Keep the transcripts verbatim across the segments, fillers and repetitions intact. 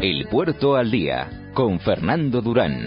El Puerto al Día, con Fernando Durán.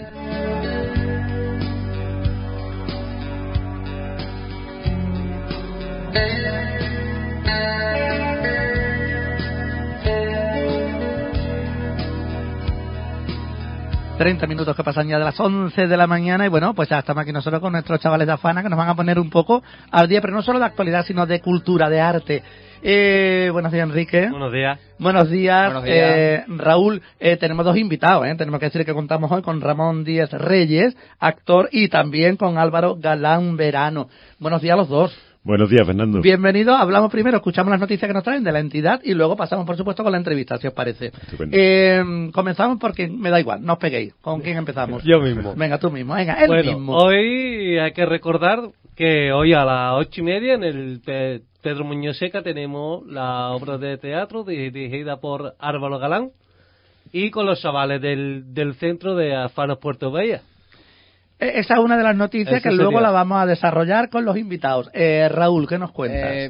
treinta minutos que pasan ya de las once de la mañana y bueno, pues ya estamos aquí nosotros con nuestros chavales de Afana que nos van a poner un poco al día, pero no solo de actualidad, sino de cultura, de arte. Eh, buenos días, Enrique. Buenos días. Buenos días, Buenos días. Eh, Raúl. Eh, tenemos dos invitados, ¿eh? Tenemos que decir que contamos hoy con Ramón Díez Reyes, actor, y también con Álvaro Galán Verano. Buenos días a los dos. Buenos días, Fernando. Bienvenidos. Hablamos primero, escuchamos las noticias que nos traen de la entidad y luego pasamos, por supuesto, con la entrevista, si os parece. Eh, comenzamos porque me da igual, no os peguéis. ¿Con quién empezamos? Yo mismo. Venga, tú mismo. Venga, él bueno, mismo. Hoy hay que recordar que hoy a las ocho y media en el Pe- Pedro Muñoz Seca tenemos la obra de teatro dirigida por Álvaro Galán y con los chavales del, del centro de Afanos Puerto Bahía. Esa es una de las noticias Eso que sería. luego la vamos a desarrollar con los invitados. Eh, Raúl, ¿qué nos cuentas? Eh,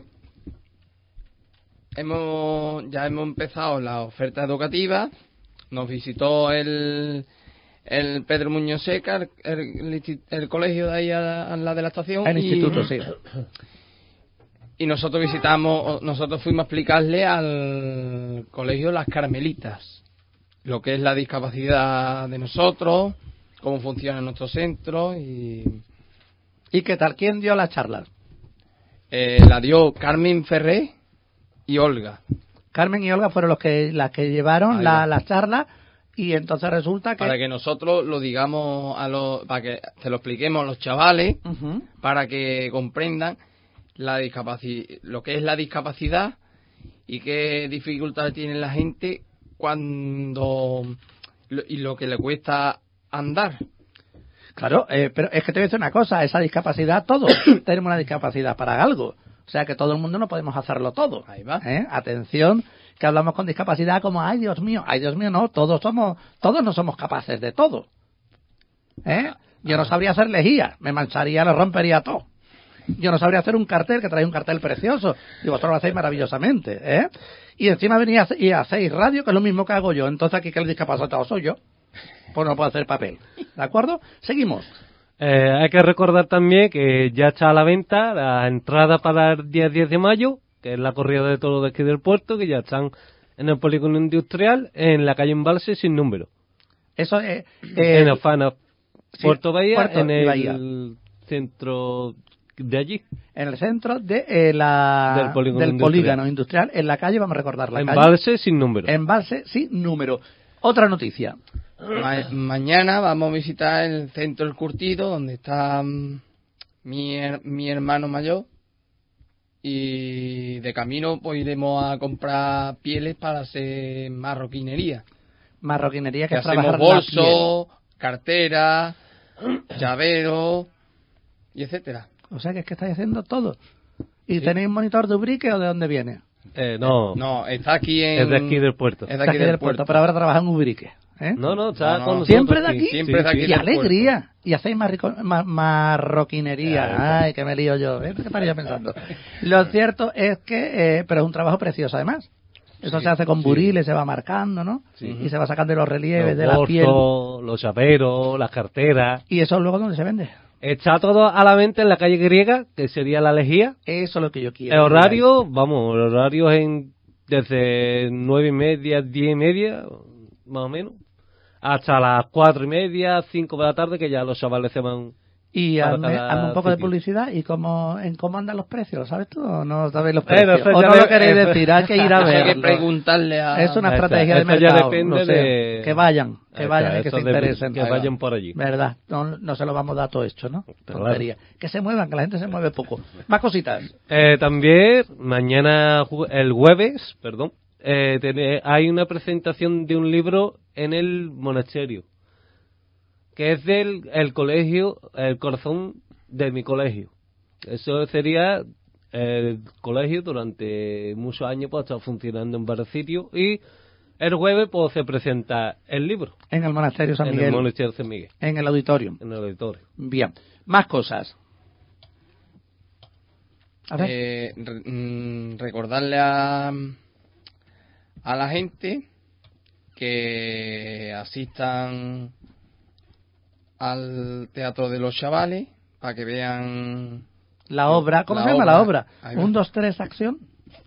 hemos ya hemos empezado la oferta educativa. Nos visitó el el Pedro Muñoz Seca, el, el, el, el colegio de ahí a, a la de la estación. El y, instituto, sí. Y nosotros visitamos, nosotros fuimos a explicarle al colegio Las Carmelitas lo que es la discapacidad de nosotros, cómo funciona nuestro centro y ¿Y qué tal? ¿Quién dio la charla? eh, la dio Carmen Ferré y Olga. Carmen y Olga fueron los que las que llevaron Ahí la, va. la charla y entonces resulta que... Para que nosotros lo digamos a los, para que se lo expliquemos a los chavales, Ujú. para que comprendan la discapacidad, lo que es la discapacidad y qué dificultades tiene la gente cuando lo- y lo que le cuesta andar. Claro, eh, pero es que te voy a decir una cosa, esa discapacidad, todos tenemos una discapacidad para algo. O sea que todo el mundo no podemos hacerlo todo. Ahí va. ¿Eh? Atención, que hablamos con discapacidad como, ay Dios mío, ay Dios mío, no, todos somos, todos no somos capaces de todo. ¿Eh? Yo no sabría hacer lejía, me mancharía, lo rompería todo. Yo no sabría hacer un cartel, que trae un cartel precioso, y vosotros lo hacéis maravillosamente, ¿eh? Y encima venís a- y hacéis radio, que es lo mismo que hago yo, entonces aquí que el discapacitado soy yo, pues no puedo hacer papel, ¿de acuerdo? Seguimos. Eh, hay que recordar también que ya está a la venta la entrada para el día diez de mayo, que es la corrida de toros de aquí del puerto, que ya están en el polígono industrial, en la calle Embalse sin número. Eso es... eh, en Afanos sí, Puerto Bahía, Puerto en y el Bahía. centro de allí. en el centro de eh, la, Del polígono del industrial. polígono industrial, en la calle, vamos a recordar la calle. Embalse sin número. Embalse sin número. Otra noticia. Ma- mañana vamos a visitar el centro El Curtido, donde está mm, mi, her- mi hermano mayor. Y de camino pues iremos a comprar pieles para hacer marroquinería. Marroquinería, que, Que es hacemos trabajar la bolsos, carteras, llaveros y etcétera. piel. O sea que es que estáis haciendo todo. ¿Y tenéis monitor de Ubrique o de dónde viene? Eh, no, No, está aquí en... es de aquí del puerto. Es de Está aquí del puerto. pero ahora trabaja en Ubrique. ¿eh? No, no, está No, no. con nosotros. ¿Siempre de sí. aquí? Siempre de aquí ¡Qué del alegría! Y hacéis marrico- ma- marroquinería. Claro. Ay, que me lío yo. ¿eh? ¿Qué estaría pensando? Lo cierto es que... eh, pero es un trabajo precioso, además. Eso Sí, se hace con sí. buriles, se va marcando, ¿no? Sí. Y se va sacando los relieves Los de la piel. bolsos, los chaperos, las carteras. ¿Y eso luego dónde se vende? Está todo a la venta en la calle griega, que sería la Lejía. Eso es lo que yo quiero. El horario, vamos, el horario es en, desde nueve y media, diez y media, más o menos, hasta las cuatro y media, cinco de la tarde, que ya los chavales se van. Y para hazme, cada hazme un poco de sitio. publicidad y cómo, en cómo andan los precios, ¿sabes tú? ¿O no sabéis los Eh, precios? no sé, ¿O ya no lo ve- queréis eh, decir? Hay que ir a Eso hay que verlo. preguntarle a... Es una Eso, estrategia de eso ya mercado. depende no sé. de- Que vayan, que Eso, vayan y que eso se de- interesen. que Ahí va. vayan por allí. ¿Verdad? No, no se lo vamos a dar todo esto, ¿no? Claro. Tontería. Que se muevan, que la gente se mueve poco. Más cositas. Eh, también, mañana, ju- el jueves, perdón, eh, tiene- hay una presentación de un libro en el monasterio, que es del el colegio, el corazón de mi colegio. Eso sería el colegio durante muchos años, pues ha estado funcionando en varios sitios, y el jueves pues se presenta el libro En el monasterio San en Miguel. el monasterio de San Miguel, En el auditorium. en el auditorio. Bien. Más cosas. A ver. Eh, re- mm, recordarle a, a la gente que asistan al Teatro de los Chavales para que vean la obra. ¿Cómo la se llama obra. la obra? Ahí va. Un, dos, tres, acción.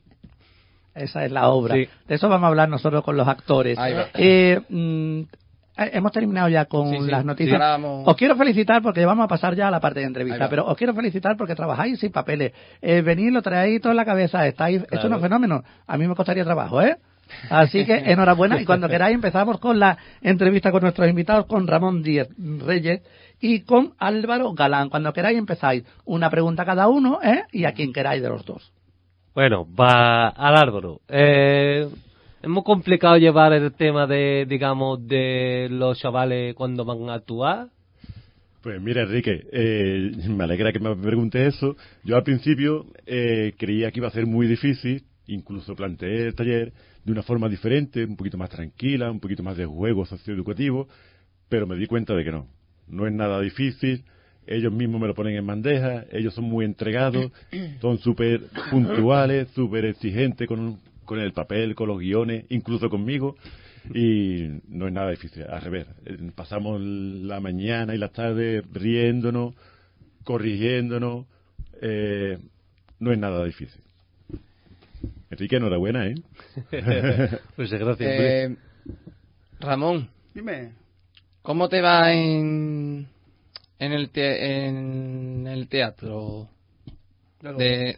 Esa es la obra. Sí. De eso vamos a hablar nosotros con los actores. Ahí va. Eh, mm, eh, hemos terminado ya con Sí, sí. las noticias. Ahora vamos- Os quiero felicitar porque vamos a pasar ya a la parte de Ahí entrevista, va. pero os quiero felicitar porque trabajáis sin papeles. Eh, venís, lo traéis todo en la cabeza, estáis, Claro. es unos fenómenos. A mí me costaría trabajo, ¿eh? Así que enhorabuena y cuando queráis empezamos con la entrevista con nuestros invitados, con Ramón Díez Reyes y con Álvaro Galán. Cuando queráis empezáis una pregunta cada uno, ¿eh? Y a quien queráis de los dos. Bueno, va al Álvaro. Eh, es muy complicado llevar el tema de, digamos, de los chavales cuando van a actuar. Pues mira, Enrique, eh, me alegra que me preguntes eso. Yo al principio eh, creía que iba a ser muy difícil, incluso planteé el taller de una forma diferente, un poquito más tranquila, un poquito más de juego socioeducativo, pero me di cuenta de que no. No es nada difícil, ellos mismos me lo ponen en bandeja, ellos son muy entregados, son súper puntuales, súper exigentes con, con el papel, con los guiones, incluso conmigo, y no es nada difícil, al revés. Eh, Pasamos la mañana y las tardes riéndonos, corrigiéndonos, eh, no es nada difícil. Enrique, enhorabuena, ¿eh? Pues gracias. hombre. Eh, Ramón, Dime. ¿cómo te va en, en, el, te- en el teatro? De los, De,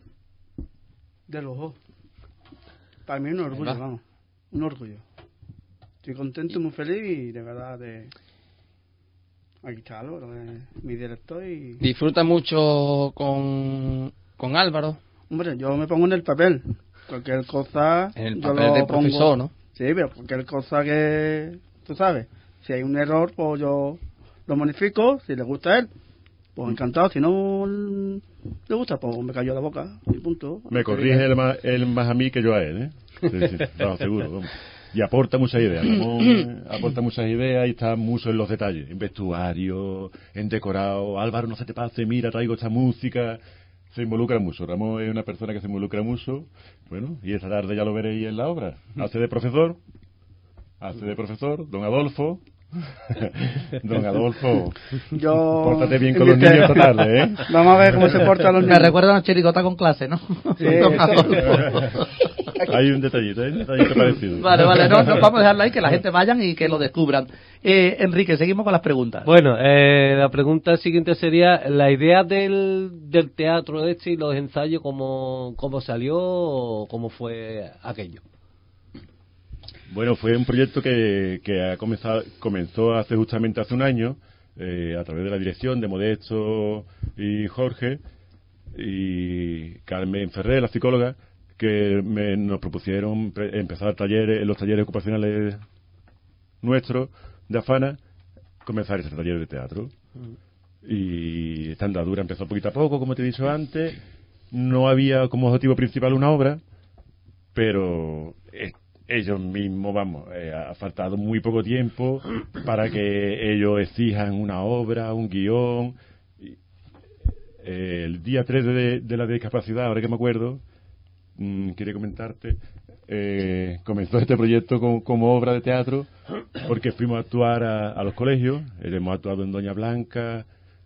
de los dos. Para mí es un orgullo, va. vamos. Un orgullo. Estoy contento, muy feliz y de verdad de... Aquí está Álvaro, eh, mi director y... ¿Disfruta mucho con, con Álvaro? Hombre, yo me pongo en el papel. Cualquier cosa... En el yo papel lo de pongo- profesor, ¿no? Sí, pero cualquier cosa que... Tú sabes, si hay un error, pues yo lo modifico. Si le gusta a él, pues encantado. Si no mm, le gusta, pues me cayó la boca y punto. Me corrige él más, él más a mí que yo a él, ¿eh? Sí, sí, no, seguro, vamos. Y aporta muchas ideas, Ramón, eh, aporta muchas ideas y está mucho en los detalles, en vestuario, en decorado. Álvaro, no se te pase, mira, traigo esta música. Se involucra mucho, Ramón es una persona que se involucra mucho. Bueno, y esta tarde ya lo veréis en la obra. Hace de profesor, hace de profesor, don Adolfo. Don Adolfo, Yo... pórtate bien con los invité- niños esta tarde, ¿eh? Vamos a ver cómo se portan los Me niños. recuerda a una chirigota con clase, ¿no? Sí, Don sí. Adolfo. Hay un detallito, hay un detallito parecido. Vale, vale, no, no, vamos a dejarlo ahí, que la gente vayan y que lo descubran. Eh, Enrique, seguimos con las preguntas. Bueno, eh, la pregunta siguiente sería, la idea del, del teatro este y los ensayos, ¿cómo, cómo salió o cómo fue aquello? Bueno, fue un proyecto que, que ha comenzado, comenzó hace justamente hace un año, eh, a través de la dirección de Modesto y Jorge, y Carmen Ferrer, la psicóloga, que me- nos propusieron pre- empezar talleres, en los talleres ocupacionales nuestros de Afana, comenzar ese taller de teatro. Y esta andadura empezó poquito a poco, como te he dicho antes. No había como objetivo principal una obra, pero eh, ellos mismos, vamos, eh, ha faltado muy poco tiempo para que ellos exijan una obra, un guión. Y, eh, el día tres de, de la discapacidad, ahora que me acuerdo, mm, quería comentarte, eh, comenzó este proyecto como, como obra de teatro porque fuimos a actuar a, a los colegios. Eh, hemos actuado en Doña Blanca,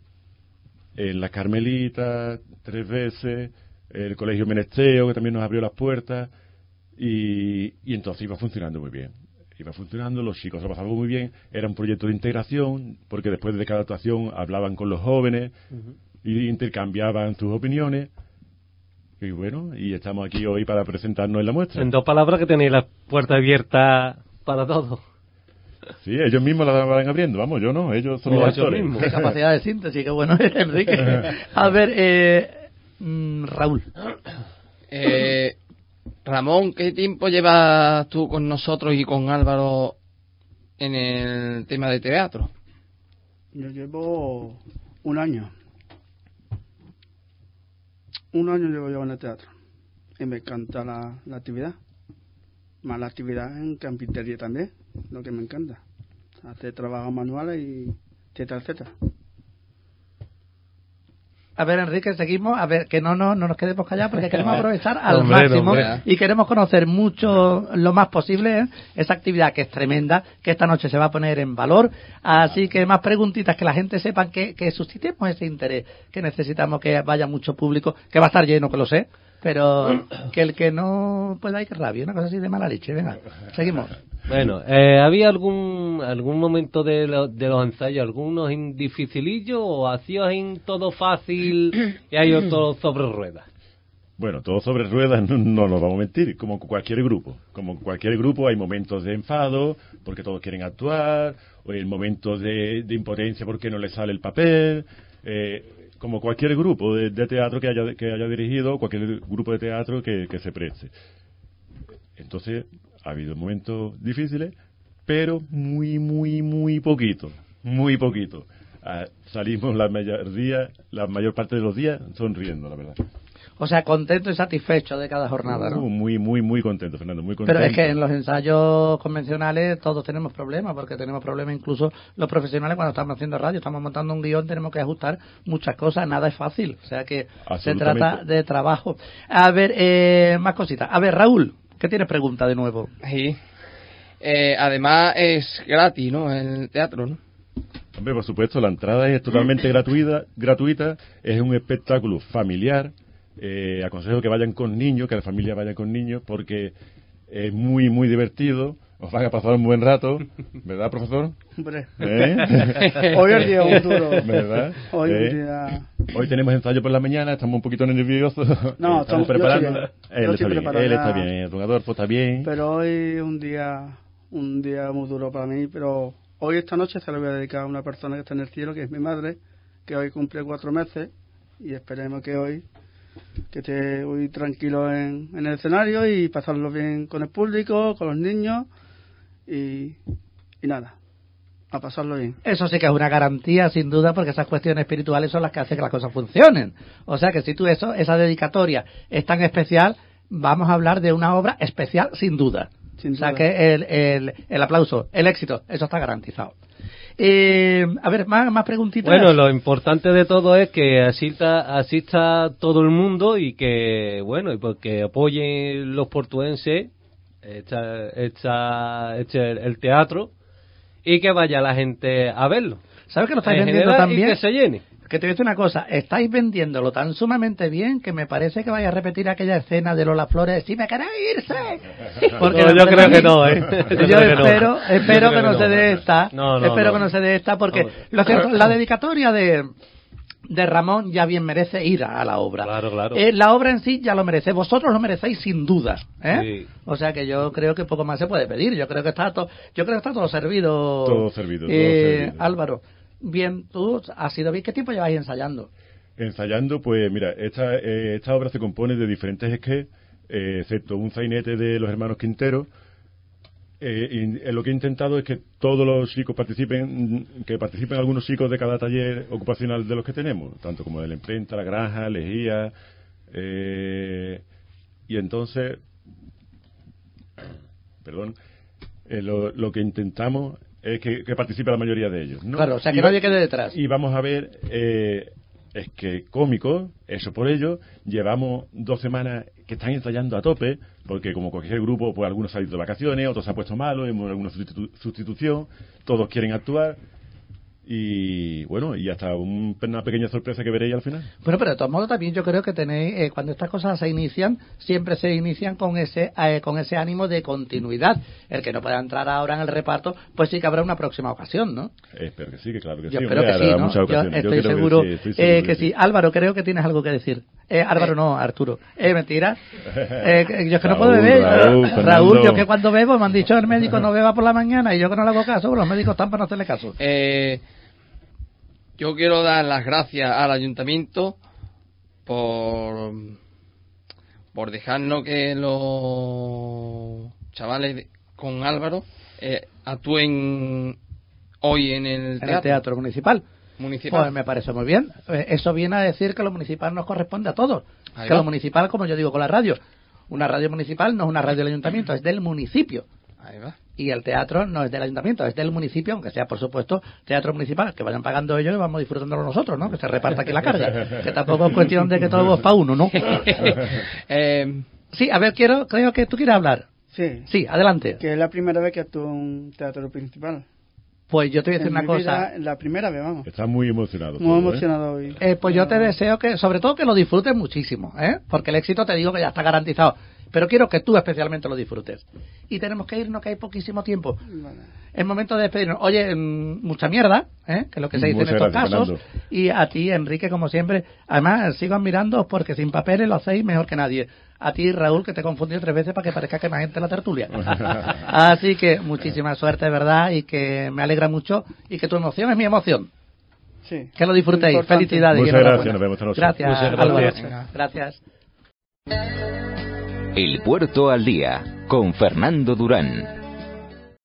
en Las Carmelitas, tres veces, el Colegio Menesteo, que también nos abrió las puertas, y, y entonces iba funcionando muy bien. Iba funcionando, los chicos lo pasaban muy bien, era un proyecto de integración, porque después de cada actuación hablaban con los jóvenes y intercambiaban sus opiniones. Y bueno, y estamos aquí hoy para presentarnos en la muestra. En dos palabras, que tenéis la puerta abierta para todo. Sí, ellos mismos la van abriendo, vamos, yo no, ellos son O los ellos actores. mismos. Qué capacidad de síntesis, qué bueno es, Enrique. A ver, eh, mm, Raúl. Eh, Ramón, ¿qué tiempo llevas tú con nosotros y con Álvaro en el tema de teatro? Yo llevo un año. Un año llevo yo en el teatro. Y me encanta la, la actividad. Más la actividad en carpintería también, lo que me encanta. Hacer trabajos manuales y etcétera, etcétera. A ver, Enrique, seguimos. A ver, que no, no, no nos quedemos callados porque queremos aprovechar al Hombre, máximo hombre. y queremos conocer mucho, lo más posible, ¿eh? Esa actividad que es tremenda, que esta noche se va a poner en valor. Así que más preguntitas, que la gente sepa que, que suscitemos ese interés, que necesitamos que vaya mucho público, que va a estar lleno, que lo sé, pero que el que no pueda ir, que rabia, una cosa así de mala leche. Venga, seguimos. Bueno, eh, ¿había algún algún momento de, lo- de los ensayos, algunos en dificilillo o hacías en todo fácil y hay otro sobre ruedas? Bueno, todo sobre ruedas, no, no nos vamos a mentir, como cualquier grupo. Como cualquier grupo hay momentos de enfado, porque todos quieren actuar, o hay momentos de, de impotencia porque no les sale el papel. Eh, como cualquier grupo de, de teatro que haya, que haya dirigido, cualquier grupo de teatro que, que se preste. Entonces, ha habido momentos difíciles, pero muy, muy, muy poquito. Muy poquito. Ah, salimos la mayor, día, la mayor parte de los días sonriendo, la verdad. O sea, contento y satisfecho de cada jornada, ¿no? Uh, muy, muy, muy contento, Fernando, muy contento. Pero es que en los ensayos convencionales todos tenemos problemas, porque tenemos problemas incluso los profesionales cuando estamos haciendo radio, estamos montando un guión, tenemos que ajustar muchas cosas, nada es fácil, o sea que se trata de trabajo. A ver, eh, más cositas. A ver, Raúl, ¿qué tienes pregunta de nuevo? Sí. Eh, además es gratis, ¿no? El teatro, ¿no? Hombre, por supuesto, la entrada es totalmente gratuita, gratuita, es un espectáculo familiar. Eh, aconsejo que vayan con niños, que la familia vaya con niños, porque es muy, muy divertido. Os van a pasar un buen rato, ¿verdad, profesor? Hombre, ¿Eh? hoy es el día muy duro. ¿Verdad? Hoy ¿Eh? es un día... Hoy tenemos ensayo por la mañana, estamos un poquito nerviosos. No, estamos estamos- yo preparando. estoy bien. Él Yo está estoy bien, preparado él ya. está bien, el don Adolfo está bien. Pero hoy es un día, un día muy duro para mí, pero hoy esta noche se lo voy a dedicar a una persona que está en el cielo, que es mi madre, que hoy cumple cuatro meses, y esperemos que hoy, que esté hoy tranquilo en, en el escenario y pasarlo bien con el público, con los niños, y, y nada, a pasarlo bien. Eso sí que es una garantía, sin duda, porque esas cuestiones espirituales son las que hacen que las cosas funcionen. O sea que si tú eso, esa dedicatoria es tan especial, vamos a hablar de una obra especial, sin duda. Sin o sea duda. que el, el, el aplauso, el éxito, eso está garantizado. Eh, a ver, más, más preguntitas. Bueno, lo importante de todo es que asista, asista todo el mundo y que, bueno, y porque apoyen los portuenses esta, esta, este, el teatro y que vaya la gente a verlo. ¿Sabes que lo estáis En vendiendo general, también? y que se llene. Que te voy a decir una cosa, estáis vendiéndolo tan sumamente bien que me parece que vais a repetir aquella escena de Lola Flores, si me queréis irse. Porque No, me yo parece creo a mí- que no, ¿eh? Yo Yo creo que no. espero, Yo espero creo que no que se no. dé esta, No, no, espero no. que no se dé esta, porque No. lo cierto, la dedicatoria de de Ramón ya bien merece ir a la obra. Claro, claro. Eh, la obra en sí ya lo merece, vosotros lo merecéis sin duda, ¿eh? Sí. O sea que yo creo que poco más se puede pedir, yo creo que está todo, yo creo que está todo servido. Todo servido, todo Eh, servido. Álvaro, bien, tú has sido bien, ¿qué tiempo lleváis ensayando? Ensayando, pues mira, esta, eh, esta obra se compone de diferentes sketches, eh, excepto un sainete de los hermanos Quintero. Eh, y, eh, lo que he intentado es que todos los chicos participen, que participen algunos chicos de cada taller ocupacional de los que tenemos, tanto como de la imprenta, la granja, lejía, eh, y entonces, perdón, eh, lo, lo que intentamos es que, que participe la mayoría de ellos, ¿no? Claro, o sea, que Y va- nadie quede detrás. Y vamos a ver, eh, es que cómicos, eso por ello, llevamos dos semanas que están ensayando a tope, porque como cualquier grupo, pues algunos han ido de vacaciones, otros se han puesto malos, hemos alguna sustitu- sustitución, todos quieren actuar, y bueno, y hasta un- una pequeña sorpresa que veréis al final. Bueno, pero de todos modos también yo creo que tenéis, eh, cuando estas cosas se inician, siempre se inician con ese eh, con ese ánimo de continuidad. El que no pueda entrar ahora en el reparto, pues sí que habrá una próxima ocasión, ¿no? Eh, espero que sí, que claro que Yo sí. espero hombre, que sí, habrá ¿no? muchas Yo ocasiones. Yo estoy creo que seguro, sí, estoy eh, seguro que sí. Álvaro, creo que tienes algo que decir. Eh, Álvaro, no, Arturo. Eh, mentira. Eh, que- yo es que no puedo Raúl, beber. Raúl, Raúl, Fernando. yo que cuando bebo me han dicho el médico no beba por la mañana y yo que no le hago caso, los médicos están para no hacerle caso. Eh, yo quiero dar las gracias al ayuntamiento por por dejarnos que los chavales de- con Álvaro eh, actúen hoy en el En teatro, el teatro municipal. municipal. Pues me parece muy bien. Eh, Eso viene a decir que lo municipal nos corresponde a todos. Ahí Que va. lo municipal, como yo digo con la radio, una radio municipal no es una radio del ayuntamiento, es del municipio. Ahí va. Y el teatro no es del ayuntamiento, es del municipio, aunque sea, por supuesto, teatro municipal, que vayan pagando ellos y vamos disfrutándolo nosotros, ¿no? Que se reparta aquí la carga. Que tampoco es cuestión de que todo es para uno, ¿no? eh, Sí, a ver, quiero, creo que tú quieres hablar. Sí. Sí, adelante. Que es la primera vez que actúo en un teatro principal. Pues yo te voy a decir En una mi cosa. vida, la primera vez, vamos. Está muy emocionado. Muy todo, ¿eh? emocionado hoy. Eh, pues yo te deseo que, sobre todo, que lo disfrutes muchísimo, ¿eh? Porque el éxito te digo que ya está garantizado. Pero quiero que tú especialmente lo disfrutes. Y tenemos que irnos, que hay poquísimo tiempo. Vale. Es momento de despedirnos. Oye, mm, mucha mierda, ¿eh? Que es lo que se dice Muchas en estos gracias, casos. Fernando. Y a ti, Enrique, como siempre. Además, sigo admirando porque sin papeles lo hacéis mejor que nadie. A ti, Raúl, que te he confundido tres veces para que parezca que más gente en la tertulia. Así que muchísima suerte, de verdad, y que me alegra mucho. Y que tu emoción es mi emoción. Sí. Que lo disfrutéis. Importante. Felicidades. y Muchas enhorabuena. gracias, nos vemos esta noche. Gracias, Muchas Álvaro. gracias. Venga, gracias. El Puerto al Día, con Fernando Durán.